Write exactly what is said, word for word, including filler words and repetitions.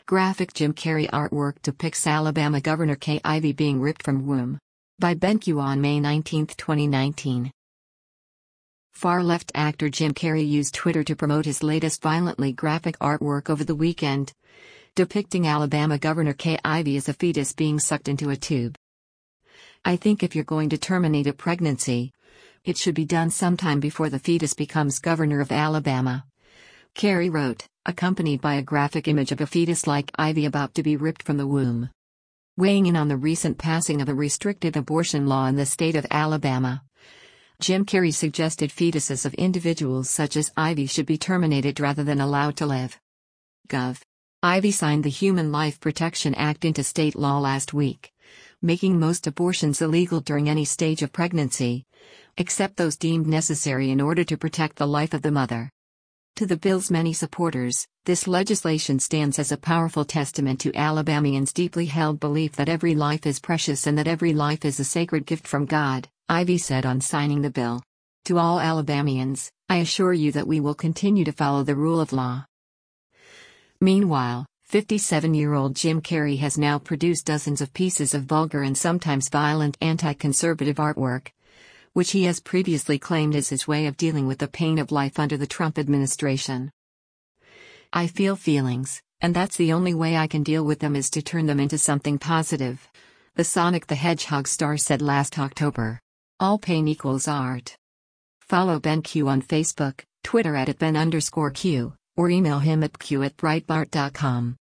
Graphic Jim Carrey artwork depicts Alabama Governor Kay Ivey being ripped from womb. By BenQ on May nineteenth, twenty nineteen. Far-left actor Jim Carrey used Twitter to promote his latest violently graphic artwork over the weekend, depicting Alabama Governor Kay Ivey as a fetus being sucked into a tube. "I think if you're going to terminate a pregnancy, it should be done sometime before the fetus becomes governor of Alabama," Carrey wrote, accompanied by a graphic image of a fetus like Ivey about to be ripped from the womb. Weighing in on the recent passing of a restrictive abortion law in the state of Alabama, Jim Carrey suggested fetuses of individuals such as Ivey should be terminated rather than allowed to live. Gov. Ivey signed the Human Life Protection Act into state law last week, making most abortions illegal during any stage of pregnancy, except those deemed necessary in order to protect the life of the mother. To the bill's many supporters, this legislation stands as a powerful testament to Alabamians' deeply held belief that every life is precious and that every life is a sacred gift from God, Ivey said on signing the bill. "To all Alabamians, I assure you that we will continue to follow the rule of law." Meanwhile, fifty-seven-year-old Jim Carrey has now produced dozens of pieces of vulgar and sometimes violent anti-conservative artwork, which he has previously claimed is his way of dealing with the pain of life under the Trump administration. "I feel feelings, and that's the only way I can deal with them is to turn them into something positive," the Sonic the Hedgehog star said last October. "All pain equals art." Follow BenQ on Facebook, Twitter at Ben underscore Q, or email him at q at breitbart dot com.